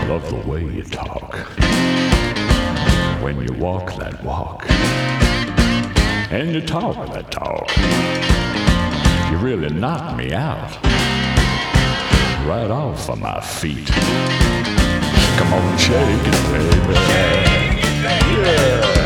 love the way you talk. When you walk that walk. And you talk that talk. You really knock me out. Right off of my feet. Come on, shake it, baby. Yeah.